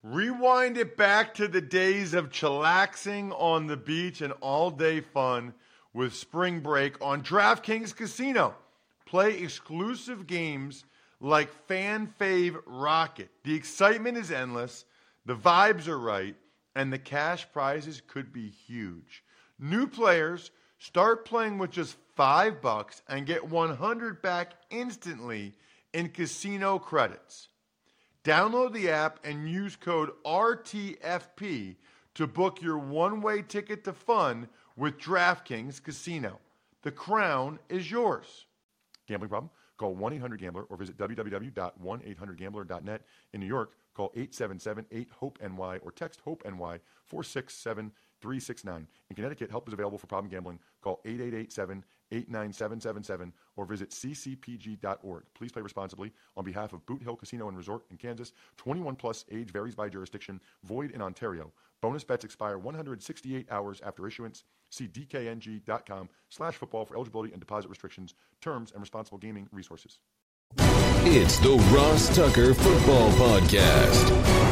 Rewind it back to the days of chillaxing on the beach and all-day fun with Spring Break on DraftKings Casino. Play exclusive games like Fan Fave Rocket. The excitement is endless, the vibes are right, and the cash prizes could be huge. New players start playing with just $5 and get $100 back instantly in casino credits. Download the app and use code RTFP to book your one-way ticket to fun with DraftKings Casino. The crown is yours. Gambling problem? Call 1-800-GAMBLER or visit www.1800gambler.net. In New York, call 877-8-HOPE-NY or text HOPE-NY 467-369. In Connecticut, help is available for problem gambling. Call 888-7-897-7777 or visit ccpg.org. Please play responsibly. On behalf of Boot Hill Casino and Resort in Kansas, 21 plus, age varies by jurisdiction, void in Ontario. Bonus bets expire 168 hours after issuance. See dkng.com/football for eligibility and deposit restrictions, terms, and responsible gaming resources. It's the Ross Tucker Football Podcast.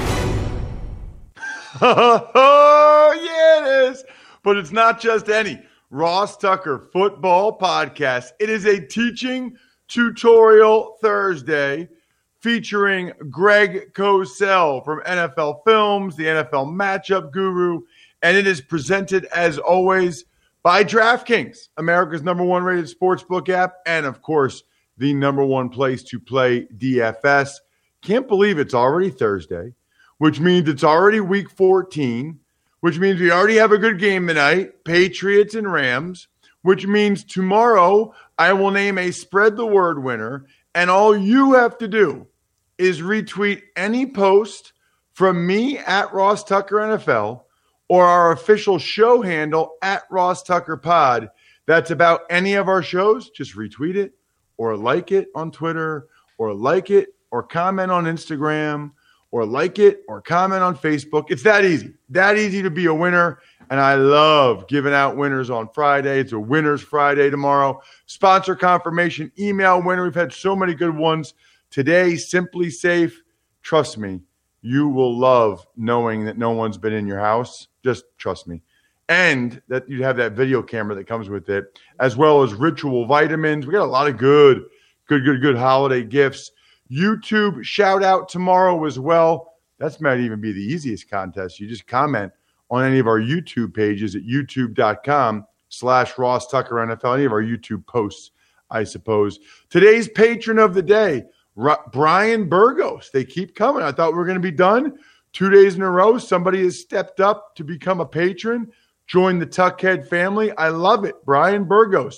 Oh, yeah, it is. But it's not just any Ross Tucker Football Podcast. It is a teaching tutorial Thursday featuring Greg Cosell from NFL Films, the NFL Matchup Guru, and it is presented, as always, by DraftKings, America's #1 rated sportsbook app, and, of course, the #1 place to play DFS. Can't believe it's already Thursday, which means it's already Week 14, which means we already have a good game tonight, Patriots and Rams, which means tomorrow I will name a Spread the Word winner, and all you have to do is retweet any post from me at Ross Tucker NFL or our official show handle at Ross Tucker Pod. That's about any of our shows. Just retweet it or like it on Twitter or like it or comment on Instagram or like it or comment on Facebook. It's that easy to be a winner. And I love giving out winners on Friday. It's a Winners Friday tomorrow. Sponsor confirmation, email winner. We've had so many good ones today. Simply Safe. Trust me, you will love knowing that no one's been in your house. Just trust me. And that you have that video camera that comes with it, as well as Ritual Vitamins. We got a lot of good holiday gifts. YouTube shout out tomorrow as well. That might even be the easiest contest. You just comment on any of our YouTube pages at youtube.com/Ross Tucker NFL, any of our YouTube posts, I suppose. Today's patron of the day, Brian Burgos. They keep coming. I thought we were going to be done 2 days in a row. Somebody has stepped up to become a patron. Join the Tuckhead family. I love it. Brian Burgos,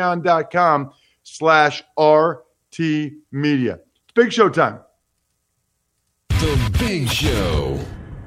patreon.com/RT Media. It's Big Show time. The Big Show.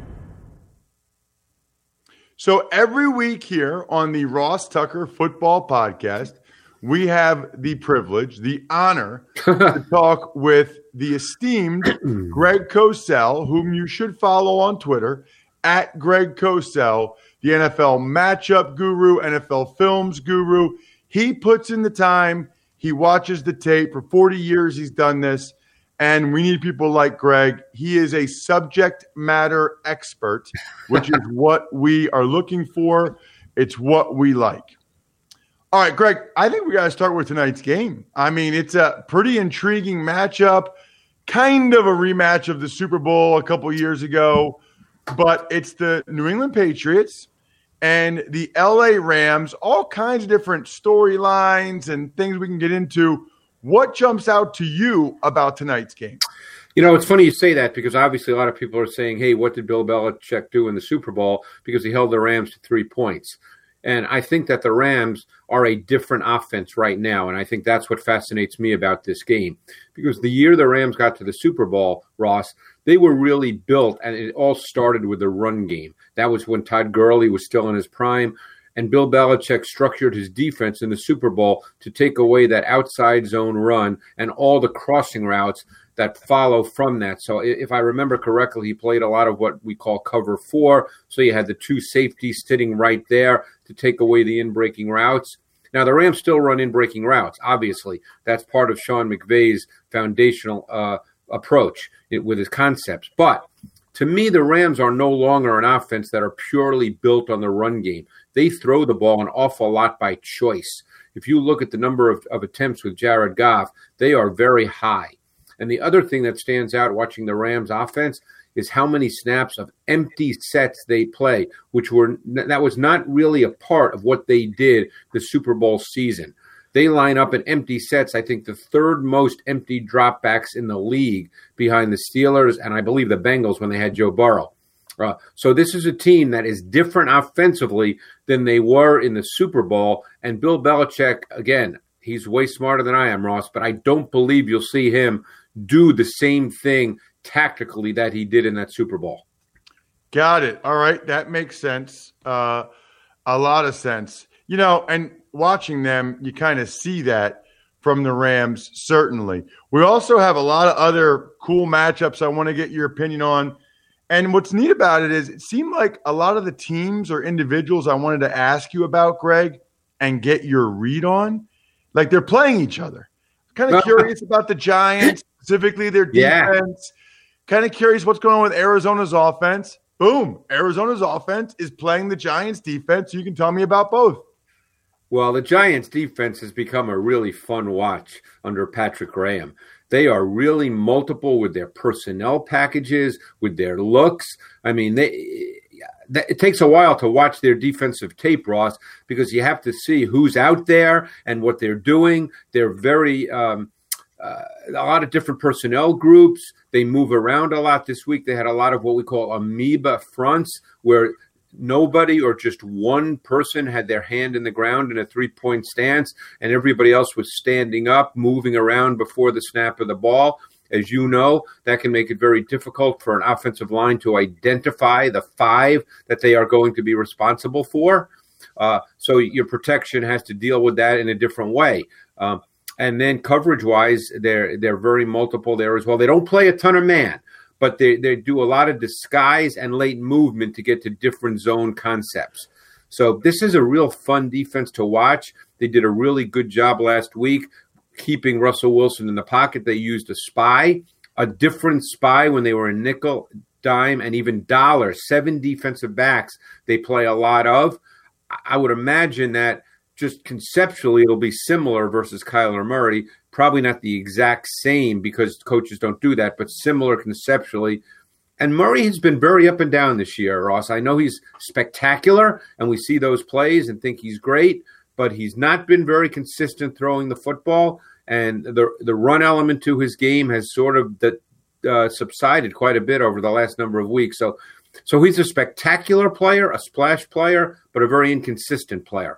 So every week here on the Ross Tucker Football Podcast, we have the privilege, the honor to talk with the esteemed Greg Cosell, whom you should follow on Twitter, at Greg Cosell, the NFL Matchup Guru, NFL Films Guru. He puts in the time. He watches the tape. For 40 years, he's done this. And we need people like Greg. He is a subject matter expert, which is what we are looking for. It's what we like. All right, Greg, I think we got to start with tonight's game. I mean, it's a pretty intriguing matchup, kind of a rematch of the Super Bowl a couple years ago, but it's the New England Patriots and the LA Rams, all kinds of different storylines and things we can get into. What jumps out to you about tonight's game? You know, it's funny you say that because obviously a lot of people are saying, hey, what did Bill Belichick do in the Super Bowl? Because he held the Rams to 3 points. And I think that the Rams are a different offense right now, and I think that's what fascinates me about this game. Because the year the Rams got to the Super Bowl, Ross, they were really built, and it all started with the run game. That was when Todd Gurley was still in his prime, and Bill Belichick structured his defense in the Super Bowl to take away that outside zone run and all the crossing routes that follow from that. So if I remember correctly, he played a lot of what we call cover 4. So you had the 2 safeties sitting right there to take away the in-breaking routes. Now, the Rams still run in-breaking routes, obviously. That's part of Sean McVay's foundational approach with his concepts. But To me, the Rams are no longer an offense that are purely built on the run game. They throw the ball an awful lot by choice. If you look at the number of attempts with Jared Goff, they are very high. And the other thing that stands out watching the Rams offense is how many snaps of empty sets they play, that was not really a part of what they did the Super Bowl season. They line up in empty sets, I think the third most empty dropbacks in the league behind the Steelers and I believe the Bengals when they had Joe Burrow. So this is a team that is different offensively than they were in the Super Bowl. And Bill Belichick, again, he's way smarter than I am, Ross, but I don't believe you'll see him do the same thing tactically that he did in that Super Bowl. Got it. All right. That makes sense. A lot of sense. And watching them, you kind of see that from the Rams, certainly. We also have a lot of other cool matchups I want to get your opinion on. And what's neat about it is it seemed like a lot of the teams or individuals I wanted to ask you about, Greg, and get your read on, like they're playing each other. Kind of curious about the Giants, specifically their defense. Kind of curious what's going on with Arizona's offense. Boom. Arizona's offense is playing the Giants' defense. You can tell me about both. Well, the Giants' defense has become a really fun watch under Patrick Graham. They are really multiple with their personnel packages, with their looks. I mean, it takes a while to watch their defensive tape, Ross, because you have to see who's out there and what they're doing. They're very a lot of different personnel groups. They move around a lot this week. They had a lot of what we call amoeba fronts, where nobody or just one person had their hand in the ground in a three-point stance, and everybody else was standing up, moving around before the snap of the ball. As you know, that can make it very difficult for an offensive line to identify the five that they are going to be responsible for. So your protection has to deal with that in a different way. And then coverage-wise, they're very multiple there as well. They don't play a ton of man, but they do a lot of disguise and late movement to get to different zone concepts. So this is a real fun defense to watch. They did a really good job last week keeping Russell Wilson in the pocket. They used a different spy when they were in nickel, dime, and even dollar. 7 defensive backs they play a lot of. I would imagine that just conceptually it'll be similar versus Kyler Murray. Probably not the exact same because coaches don't do that, but similar conceptually. And Murray has been very up and down this year, Ross. I know he's spectacular, and we see those plays and think he's great, but he's not been very consistent throwing the football, and the run element to his game has sort of subsided quite a bit over the last number of weeks. So he's a spectacular player, a splash player, but a very inconsistent player.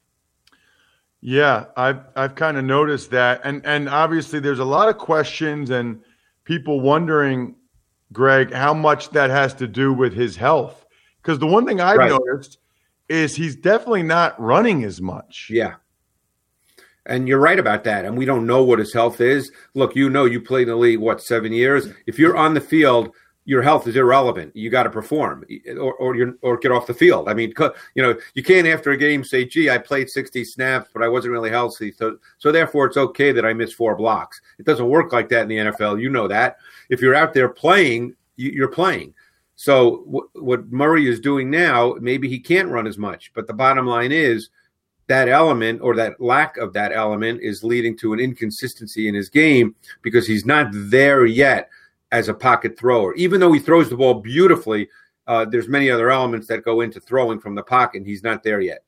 Yeah, I've kind of noticed that. And obviously there's a lot of questions and people wondering, Greg, how much that has to do with his health. Because the one thing I've noticed is he's definitely not running as much. Yeah. And you're right about that. And we don't know what his health is. Look, you played in the league, 7 years? If you're on the field, your health is irrelevant. You got to perform or get off the field. I mean, you can't after a game say, gee, I played 60 snaps, but I wasn't really healthy. So therefore it's okay that I missed 4 blocks. It doesn't work like that in the NFL. You know that. If you're out there playing, you're playing. So what Murray is doing now, maybe he can't run as much, but the bottom line is that element or that lack of that element is leading to an inconsistency in his game because he's not there yet as a pocket thrower. Even though he throws the ball beautifully, there's many other elements that go into throwing from the pocket, and he's not there yet.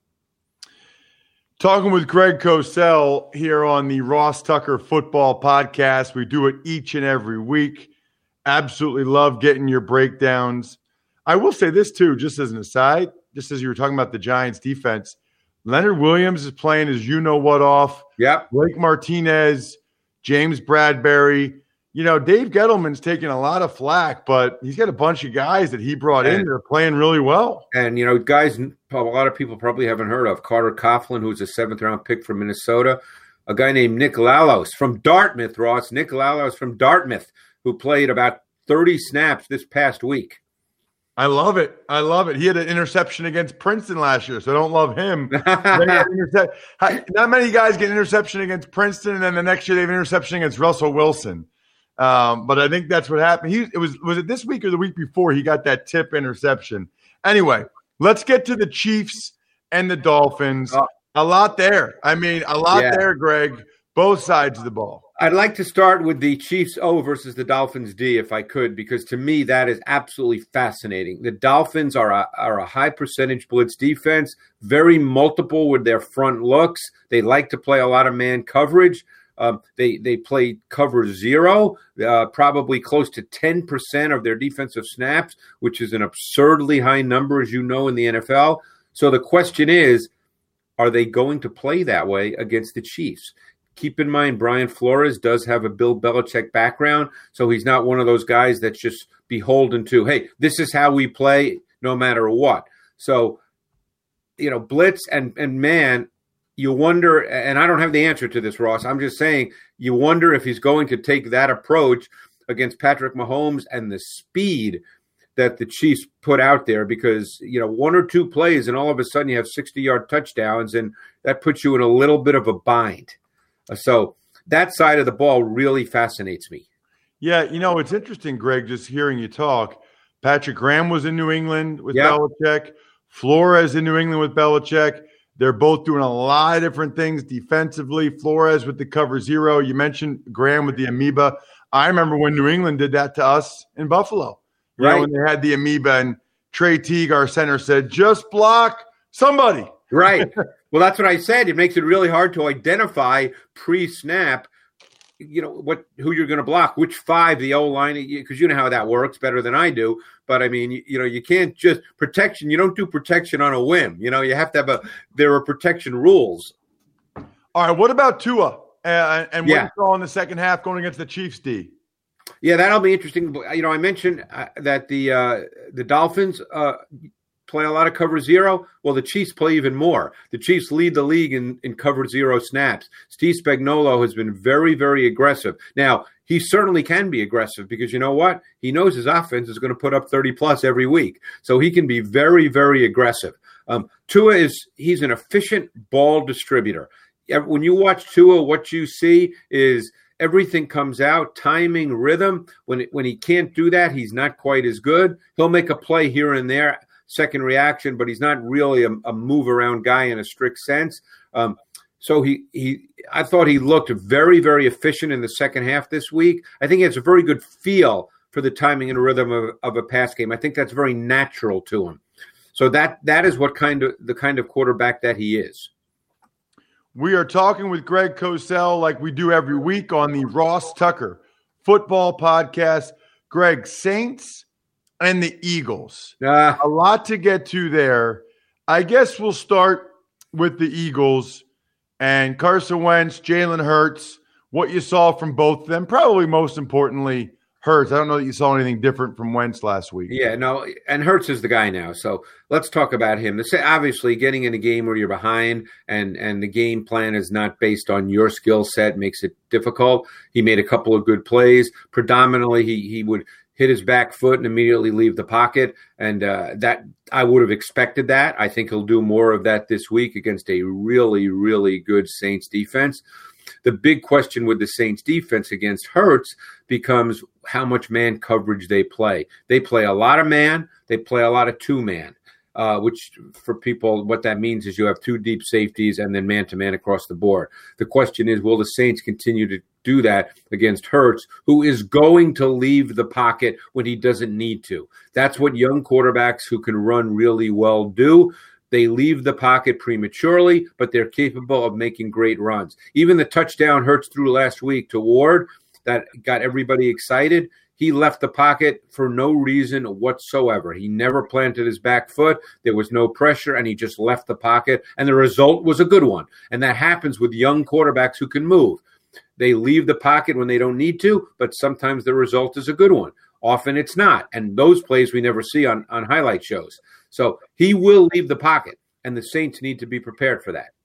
Talking with Greg Cosell here on the Ross Tucker Football Podcast. We do it each and every week. Absolutely love getting your breakdowns. I will say this, too, just as an aside, just as you were talking about the Giants' defense, Leonard Williams is playing his you-know-what off. Yep. Blake Martinez, James Bradbury. Dave Gettleman's taking a lot of flack, but he's got a bunch of guys that he brought in that are playing really well. And, guys a lot of people probably haven't heard of. Carter Coughlin, who's a 7th-round pick from Minnesota. A guy named Nick Lalos from Dartmouth, Ross. Nick Lalos from Dartmouth, who played about 30 snaps this past week. I love it. He had an interception against Princeton last year, so I don't love him. Not many guys get an interception against Princeton, and then the next year they have an interception against Russell Wilson. But I think that's what happened. Was it this week or the week before he got that tip interception? Anyway, let's get to the Chiefs and the Dolphins. A lot there. I mean, a lot there, Greg. Both sides of the ball. I'd like to start with the Chiefs O versus the Dolphins D, if I could, because to me that is absolutely fascinating. The Dolphins are a high percentage blitz defense, very multiple with their front looks. They like to play a lot of man coverage. They play cover zero, probably close to 10% of their defensive snaps, which is an absurdly high number, as you know, in the NFL. So the question is, are they going to play that way against the Chiefs? Keep in mind, Brian Flores does have a Bill Belichick background, so he's not one of those guys that's just beholden to, hey, this is how we play no matter what. So, blitz and man, you wonder, and I don't have the answer to this, Ross. I'm just saying you wonder if he's going to take that approach against Patrick Mahomes and the speed that the Chiefs put out there, because, one or two plays and all of a sudden you have 60-yard touchdowns, and that puts you in a little bit of a bind. So that side of the ball really fascinates me. Yeah, it's interesting, Greg, just hearing you talk. Patrick Graham was in New England with Belichick. Flores in New England with Belichick. They're both doing a lot of different things defensively. Flores with the cover zero. You mentioned Graham with the amoeba. I remember when New England did that to us in Buffalo. Right. When they had the amoeba, and Trey Teague, our center, said, just block somebody. Right. Well, that's what I said. It makes it really hard to identify pre-snap, who you're going to block, which five, the O-line, because you know how that works better than I do. But, I mean, you can't just – protection, you don't do protection on a whim. You have to have there are protection rules. All right, what about Tua? And what you saw in the second half going against the Chiefs, D? Yeah, that'll be interesting. I mentioned that the Dolphins play a lot of cover zero. Well, the Chiefs play even more. The Chiefs lead the league in cover zero snaps. Steve Spagnuolo has been very, very aggressive. Now, he certainly can be aggressive because you know what? He knows his offense is going to put up 30-plus every week. So he can be very, very aggressive. Tua he's an efficient ball distributor. When you watch Tua, what you see is everything comes out, timing, rhythm. When he can't do that, he's not quite as good. He'll make a play here and there, second reaction, but he's not really a move-around guy in a strict sense. So I thought he looked very, very efficient in the second half this week. I think he has a very good feel for the timing and rhythm of a pass game. I think that's very natural to him. So that is the kind of quarterback that he is. We are talking with Greg Cosell like we do every week on the Ross Tucker Football Podcast. Greg, Saints and the Eagles. A lot to get to there. I guess we'll start with the Eagles and Carson Wentz, Jalen Hurts, what you saw from both of them. Probably most importantly, Hurts. I don't know that you saw anything different from Wentz last week. Yeah, no, and Hurts is the guy now. So let's talk about him. Obviously, getting in a game where you're behind and the game plan is not based on your skill set makes it difficult. He made a couple of good plays. Predominantly, he would hit his back foot and immediately leave the pocket, and that I would have expected that. I think he'll do more of that this week against a really, really good Saints defense. The big question with the Saints defense against Hurts becomes how much man coverage they play. They play a lot of man. They play a lot of two-man, which for people, what that means is you have two deep safeties and then man-to-man across the board. The question is, will the Saints continue to do that against Hurts, who is going to leave the pocket when he doesn't need to? That's what young quarterbacks who can run really well do. They leave the pocket prematurely, but they're capable of making great runs. Even the touchdown Hurts threw last week to Ward that got everybody excited, he left the pocket for no reason whatsoever. He never planted his back foot. There was no pressure, and he just left the pocket, and the result was a good one. And that happens with young quarterbacks who can move. They leave the pocket when they don't need to, but sometimes the result is a good one. Often it's not, and those plays we never see on highlight shows. So he will leave the pocket, and the Saints need to be prepared for that.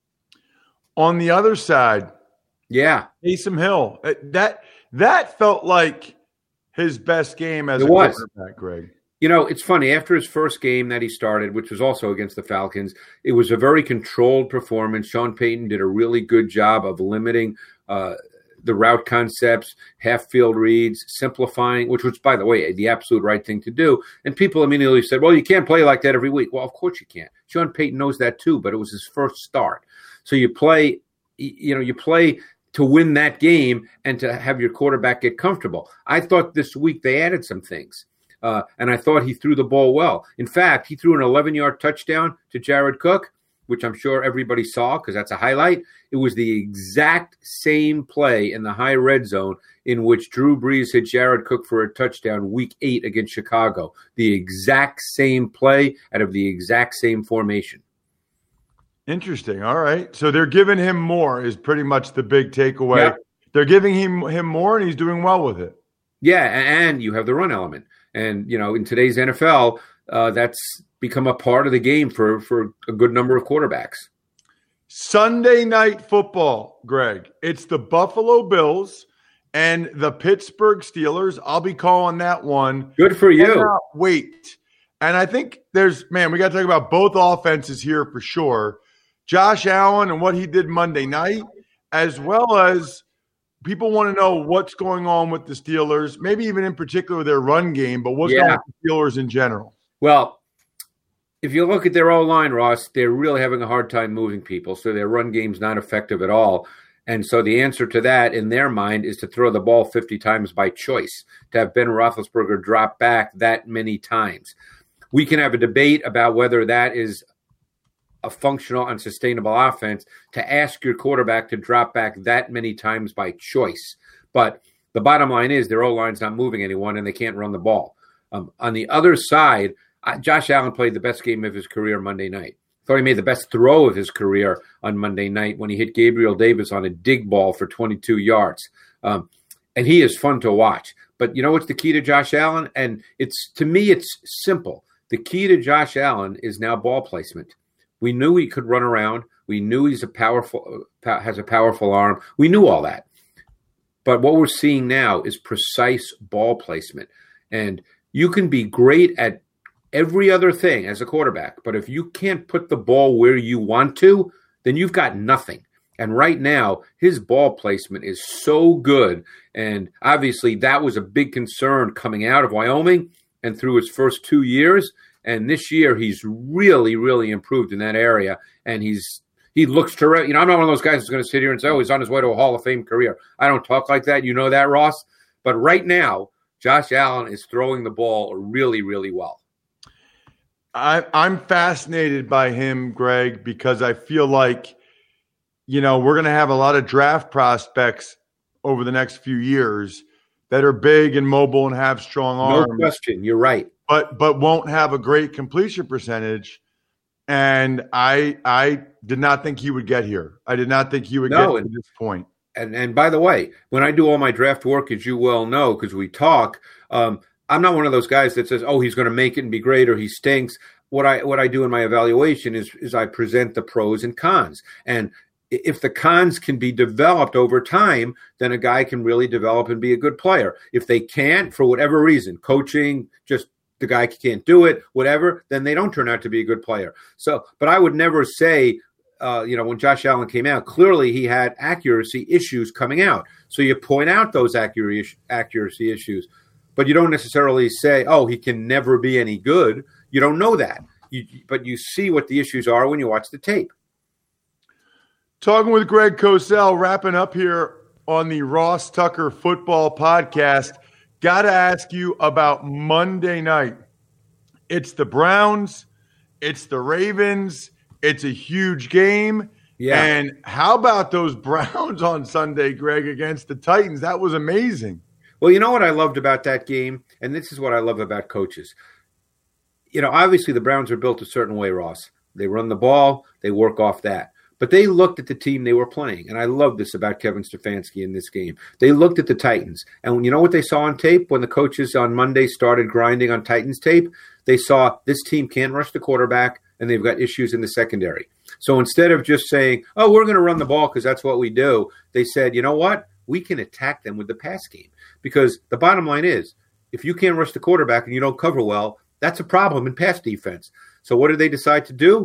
On the other side, Taysom Hill, that felt like his best game as a quarterback, Greg. It's funny. After his first game that he started, which was also against the Falcons, it was a very controlled performance. Sean Payton did a really good job of limiting the the route concepts, half-field reads, simplifying, which was, by the way, the absolute right thing to do. And people immediately said, well, you can't play like that every week. Well, of course you can't. Sean Payton knows that too, but it was his first start. So you play to win that game and to have your quarterback get comfortable. I thought this week they added some things, and I thought he threw the ball well. In fact, he threw an 11-yard touchdown to Jared Cook, which I'm sure everybody saw because that's a highlight. It was the exact same play in the high red zone in which Drew Brees hit Jared Cook for a touchdown week 8 against Chicago. The exact same play out of the exact same formation. Interesting. All right. So they're giving him more is pretty much the big takeaway. Yep. They're giving him more, and he's doing well with it. Yeah, and you have the run element. And, in today's NFL, that's become a part of the game for a good number of quarterbacks. Sunday night football, Greg. It's the Buffalo Bills and the Pittsburgh Steelers. I'll be calling that one. Good for you. Wait. And I think we got to talk about both offenses here for sure. Josh Allen and what he did Monday night, as well as people want to know what's going on with the Steelers, maybe even in particular their run game, but what's going on with the Steelers in general? Well, if you look at their O-line, Ross, they're really having a hard time moving people, so their run game's not effective at all. And so the answer to that, in their mind, is to throw the ball 50 times by choice, to have Ben Roethlisberger drop back that many times. We can have a debate about whether that is a functional and sustainable offense to ask your quarterback to drop back that many times by choice. But the bottom line is their O-line's not moving anyone, and they can't run the ball. On the other side, Josh Allen played the best game of his career Monday night. Thought he made the best throw of his career on Monday night when he hit Gabriel Davis on a dig ball for 22 yards. And he is fun to watch. But you know what's the key to Josh Allen? And to me, it's simple. The key to Josh Allen is now ball placement. We knew he could run around. We knew he's has a powerful arm. We knew all that. But what we're seeing now is precise ball placement. And you can be great at every other thing as a quarterback, but if you can't put the ball where you want to, then you've got nothing. And right now, his ball placement is so good. And obviously, that was a big concern coming out of Wyoming and through his first 2 years. And this year, he's really, really improved in that area. And he looks terrific. I'm not one of those guys who's going to sit here and say, oh, he's on his way to a Hall of Fame career. I don't talk like that. You know that, Ross. But right now, Josh Allen is throwing the ball really, really well. I'm fascinated by him, Greg, because I feel like, we're going to have a lot of draft prospects over the next few years that are big and mobile and have strong arms. No question. You're right. But won't have a great completion percentage. And I did not think he would get here. I did not think he would get to this point. And by the way, when I do all my draft work, as you well know, because we talk, I'm not one of those guys that says, oh, he's going to make it and be great or he stinks. What I do in my evaluation is I present the pros and cons. And if the cons can be developed over time, then a guy can really develop and be a good player. If they can't, for whatever reason, coaching, just the guy can't do it, whatever, then they don't turn out to be a good player. So, but I would never say, when Josh Allen came out, clearly he had accuracy issues coming out. So you point out those accuracy issues. But you don't necessarily say, oh, he can never be any good. You don't know that. But you see what the issues are when you watch the tape. Talking with Greg Cosell, wrapping up here on the Ross Tucker Football Podcast. Got to ask you about Monday night. It's the Browns. It's the Ravens. It's a huge game. Yeah. And how about those Browns on Sunday, Greg, against the Titans? That was amazing. Well, you know what I loved about that game? And this is what I love about coaches. Obviously the Browns are built a certain way, Ross. They run the ball. They work off that. But they looked at the team they were playing. And I love this about Kevin Stefanski in this game. They looked at the Titans. And you know what they saw on tape when the coaches on Monday started grinding on Titans tape? They saw this team can't rush the quarterback and they've got issues in the secondary. So instead of just saying, oh, we're going to run the ball because that's what we do, they said, you know what? We can attack them with the pass game. Because the bottom line is, if you can't rush the quarterback and you don't cover well, that's a problem in pass defense. So what did they decide to do?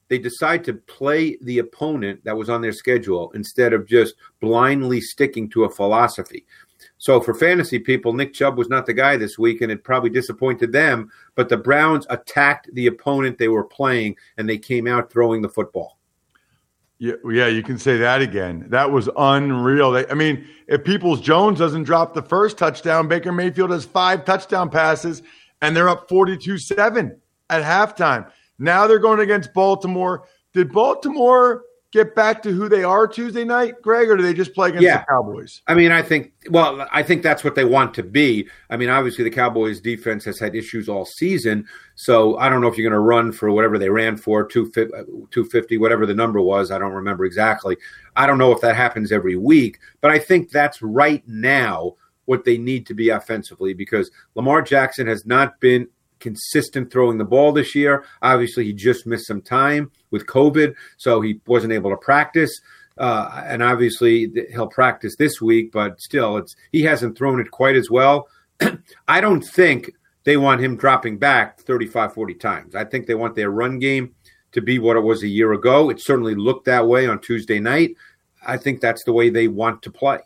they decide to play the opponent that was on their schedule instead of just blindly sticking to a philosophy. So for fantasy people, Nick Chubb was not the guy this week, and it probably disappointed them. But the Browns attacked the opponent they were playing, and they came out throwing the football. Yeah, you can say that again. That was unreal. If Peoples-Jones doesn't drop the first touchdown, Baker Mayfield has 5 touchdown passes, and they're up 42-7 at halftime. Now they're going against Baltimore. Did Baltimore get back to who they are Tuesday night, Greg, or do they just play against the Cowboys? I think that's what they want to be. Obviously the Cowboys defense has had issues all season, so I don't know if you're going to run for whatever they ran for, 250, whatever the number was. I don't remember exactly. I don't know if that happens every week, but I think that's right now what they need to be offensively, because Lamar Jackson has not been consistent throwing the ball this year. Obviously, he just missed some time with COVID, so he wasn't able to practice. And obviously, he'll practice this week, but still, he hasn't thrown it quite as well. I don't think they want him dropping back 35, 40 times. I think they want their run game to be what it was a year ago. It certainly looked that way on Tuesday night. I think that's the way they want to play.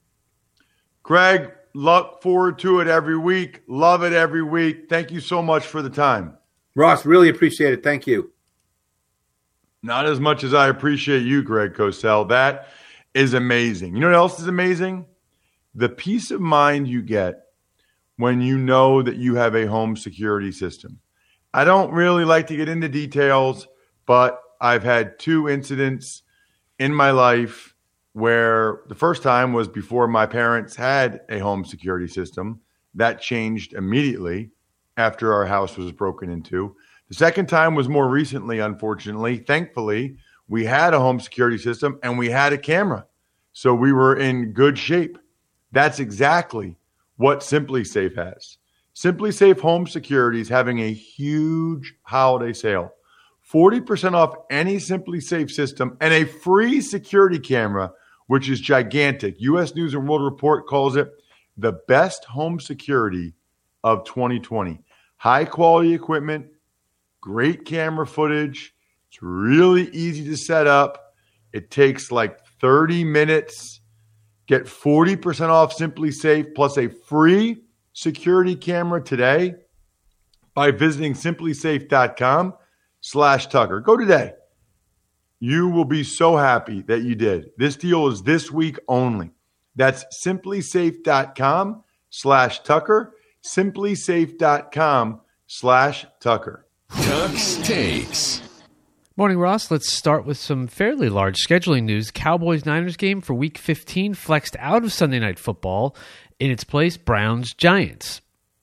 Greg, look forward to it every week. Love it every week. Thank you so much for the time. Ross, really appreciate it. Thank you. Not as much as I appreciate you, Greg Cosell. That is amazing. You know what else is amazing? The peace of mind you get when you know that you have a home security system. I don't really like to get into details, but I've had 2 incidents in my life where the first time was before my parents had a home security system. That changed immediately after our house was broken into. The second time was more recently, unfortunately. Thankfully, we had a home security system and we had a camera. So we were in good shape. That's exactly what SimpliSafe has. SimpliSafe Home Security is having a huge holiday sale. 40% off any SimpliSafe system and a free security camera, which is gigantic. U.S. News and World Report calls it the best home security of 2020. High quality equipment, great camera footage. It's really easy to set up. It takes like 30 minutes. Get 40% off SimpliSafe plus a free security camera today by visiting simplisafe.com/Tucker. Go today. You will be so happy that you did. This deal is this week only. That's simplisafe.com/Tucker. simplisafe.com/Tucker. Tuck's Takes. Morning, Ross. Let's start with some fairly large scheduling news. Cowboys-Niners game for Week 15 flexed out of Sunday Night Football. In its place, Browns-Giants.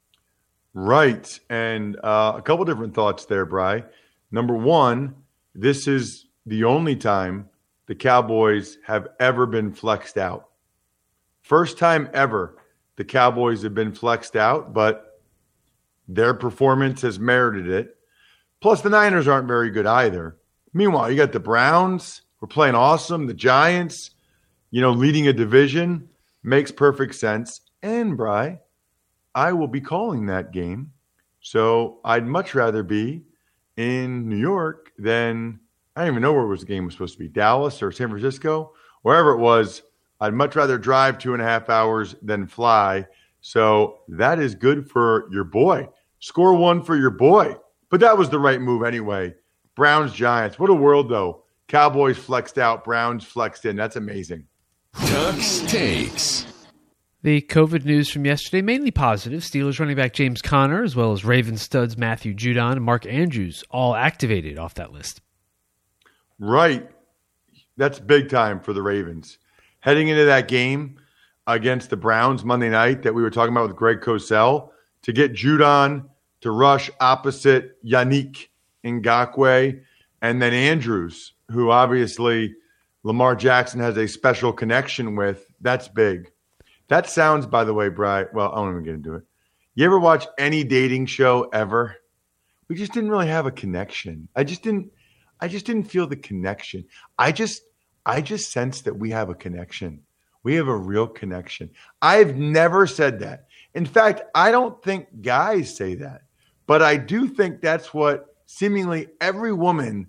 Right. And a couple different thoughts there, Bri. Number one, this is the only time the Cowboys have ever been flexed out. First time ever the Cowboys have been flexed out, but their performance has merited it. Plus, the Niners aren't very good either. Meanwhile, you got the Browns. We're playing awesome. The Giants, leading a division. Makes perfect sense. And, Bri, I will be calling that game. So I'd much rather be in New York than – I don't even know where the game was supposed to be, Dallas or San Francisco, wherever it was. I'd much rather drive 2.5 hours than fly. So that is good for your boy. Score 1 for your boy. But that was the right move anyway. Browns-Giants. What a world, though. Cowboys flexed out. Browns flexed in. That's amazing. Tuck's Takes. The COVID news from yesterday, mainly positive. Steelers running back James Conner, as well as Ravens studs Matthew Judon and Mark Andrews, all activated off that list. Right. That's big time for the Ravens. Heading into that game against the Browns Monday night that we were talking about with Greg Cosell, to get Judon to rush opposite Yannick Ngakoue, and then Andrews, who obviously Lamar Jackson has a special connection with. That's big. That sounds, by the way, Bri, well, I won't even get into it. You ever watch any dating show ever? We just didn't really have a connection. I just didn't feel the connection. I just sensed that we have a connection. We have a real connection. I've never said that. In fact, I don't think guys say that. But I do think that's what seemingly every woman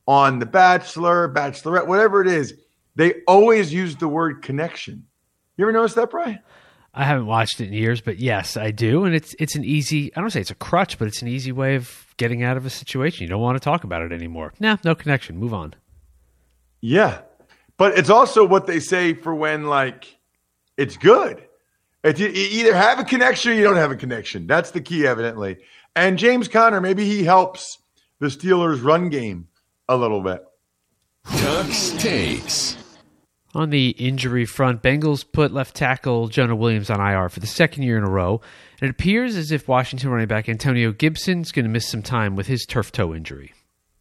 on The Bachelor, Bachelorette, whatever it is, they always use the word connection. You ever notice that, Brian? I haven't watched it in years, but yes, I do. And it's an easy, I don't say it's a crutch, but it's an easy way of getting out of a situation. You don't want to talk about it anymore. No connection. Move on. Yeah. But it's also what they say for when, like, it's good. You either have a connection or you don't have a connection. That's the key, evidently. And James Conner, maybe he helps the Steelers' run game a little bit. Tux Takes. On the injury front, Bengals put left tackle Jonah Williams on IR for the second year in a row. And it appears as if Washington running back Antonio Gibson is going to miss some time with his turf toe injury.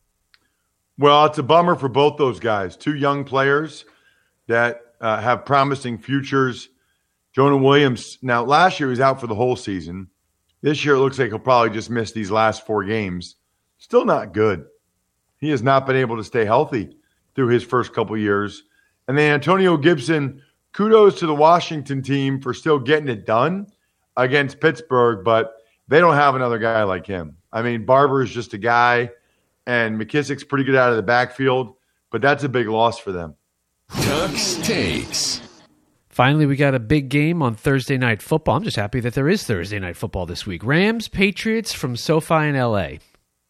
Well, it's a bummer for both those guys. Two young players that have promising futures. Jonah Williams, now last year he was out for the whole season. This year it looks like he'll probably just miss these last 4 games. Still not good. He has not been able to stay healthy through his first couple years. And then Antonio Gibson, kudos to the Washington team for still getting it done against Pittsburgh, but they don't have another guy like him. I mean, Barber is just a guy, and McKissick's pretty good out of the backfield, but that's a big loss for them. Tux Takes. Finally, we got a big game on Thursday Night Football. I'm just happy that there is Thursday Night Football this week. Rams, Patriots from SoFi in L.A.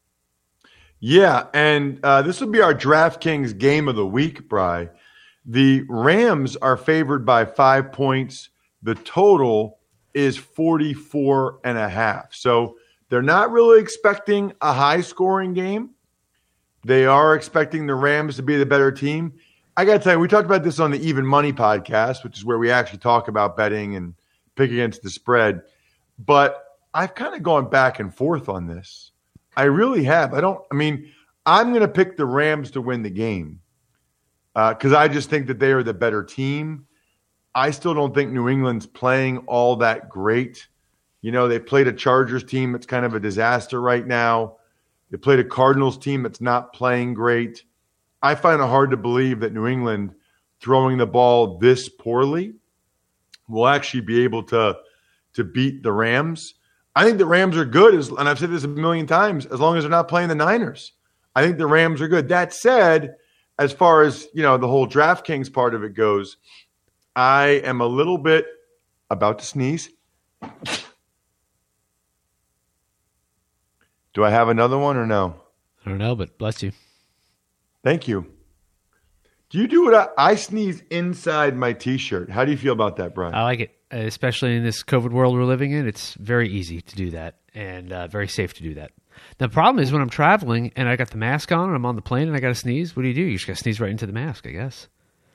Yeah, and this will be our DraftKings game of the week, Bri. The Rams are favored by 5 points. The total is 44.5. So they're not really expecting a high-scoring game. They are expecting the Rams to be the better team. I got to tell you, we talked about this on the Even Money podcast, which is where we actually talk about betting and pick against the spread. But I've kind of gone back and forth on this. I really have. I'm going to pick the Rams to win the game because I just think that they are the better team. I still don't think New England's playing all that great. You know, they played a Chargers team that's kind of a disaster right now. They played a Cardinals team that's not playing great. I find it hard to believe that New England, throwing the ball this poorly, will actually be able to beat the Rams. I think the Rams are good, and I've said this a million times, as long as they're not playing the Niners. I think the Rams are good. That said, as far as, you know, the whole DraftKings part of it goes, I am a little bit about to sneeze. Do I have another one or no? I don't know, but bless you. Thank you. Do you do what I sneeze inside my T-shirt? How do you feel about that, Brian? I like it, especially in this COVID world we're living in. It's very easy to do that and very safe to do that. The problem is when I'm traveling and I got the mask on and I'm on the plane and I got to sneeze, what do? You just got to sneeze right into the mask, I guess.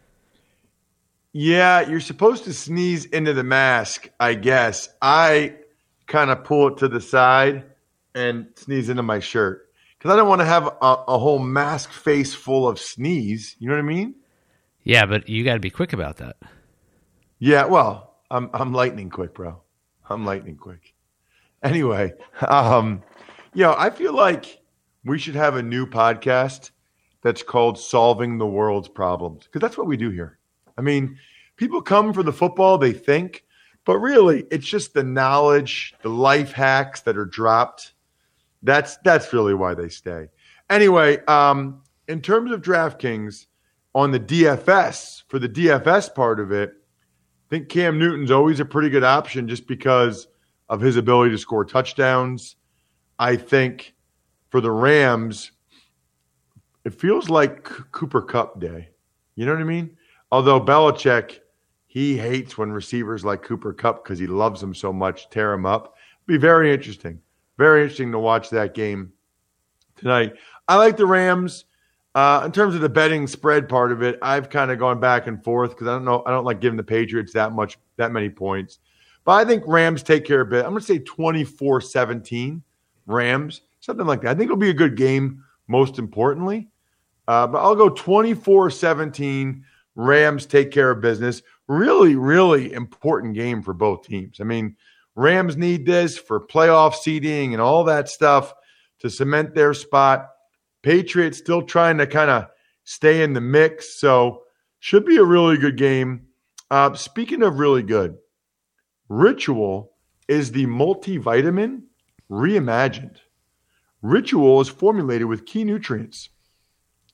Yeah, you're supposed to sneeze into the mask, I guess. I kind of pull it to the side and sneeze into my shirt. Because I don't want to have a whole mask face full of sneeze. You know what I mean? Yeah, but you got to be quick about that. Yeah, well, I'm lightning quick, bro. I'm lightning quick. Anyway, I feel like we should have a new podcast that's called Solving the World's Problems. Because that's what we do here. I mean, people come for the football, they think. But really, it's just the knowledge, the life hacks that are dropped. That's really why they stay. Anyway, in terms of DraftKings, on the DFS, for the DFS part of it, I think Cam Newton's always a pretty good option just because of his ability to score touchdowns. I think for the Rams, it feels like Cooper Kupp day. You know what I mean? Although Belichick, he hates when receivers like Cooper Kupp because he loves them so much, tear him up. It'd be very interesting. Very interesting to watch that game tonight. I like the Rams. In terms of the betting spread part of it, I've kind of gone back and forth because I don't like giving the Patriots that many points. But I think Rams take care of it. I'm going to say 24-17 Rams, something like that. I think it'll be a good game, most importantly. But I'll go 24-17 Rams take care of business. Really, really important game for both teams. I mean, Rams need this for playoff seeding and all that stuff to cement their spot. Patriots still trying to kind of stay in the mix, so should be a really good game. Speaking of really good, Ritual is the multivitamin reimagined. Ritual is formulated with key nutrients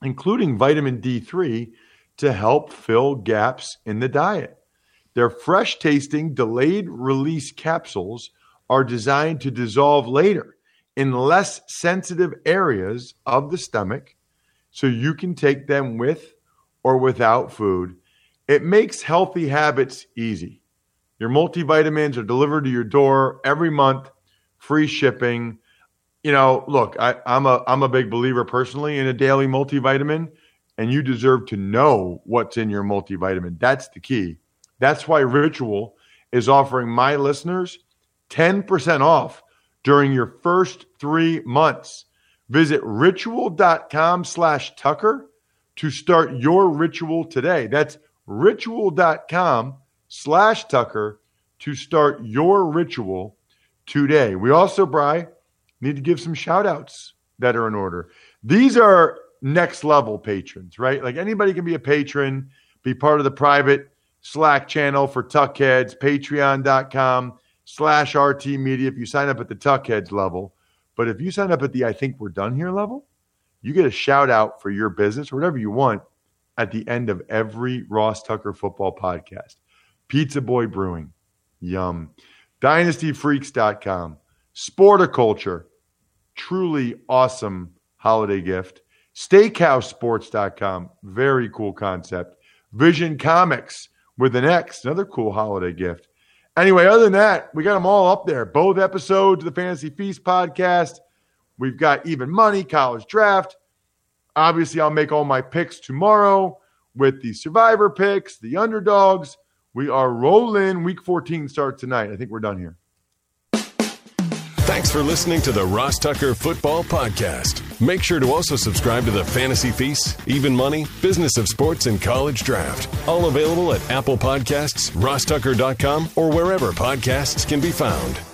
including vitamin D3, to help fill gaps in the diet. Their fresh-tasting, delayed-release capsules are designed to dissolve later in less sensitive areas of the stomach, so you can take them with or without food. It makes healthy habits easy. Your multivitamins are delivered to your door every month, free shipping. You know, look, I'm a big believer personally in a daily multivitamin, and you deserve to know what's in your multivitamin. That's the key. That's why Ritual is offering my listeners 10% off during your first 3 months. Visit ritual.com/Tucker to start your ritual today. That's ritual.com/Tucker to start your ritual today. We also, Bri, need to give some shout outs that are in order. These are next level patrons, right? Like anybody can be a patron, be part of the private Slack channel for Tuckheads, patreon.com/RT Media if you sign up at the Tuckheads level. But if you sign up at the I think we're done here level, you get a shout out for your business or whatever you want at the end of every Ross Tucker football podcast. Pizza Boy Brewing, yum. DynastyFreaks.com, Sporticulture, truly awesome holiday gift. SteakhouseSports.com, very cool concept. Vision Comics with an X, another cool holiday gift. Anyway, other than that, we got them all up there. Both episodes of the Fantasy Feast podcast. We've got Even Money, College Draft. Obviously, I'll make all my picks tomorrow with the Survivor picks, the underdogs. We are rolling. Week 14 starts tonight. I think we're done here. Thanks for listening to the Ross Tucker Football Podcast. Make sure to also subscribe to the Fantasy Feast, Even Money, Business of Sports, and College Draft. All available at Apple Podcasts, rosstucker.com, or wherever podcasts can be found.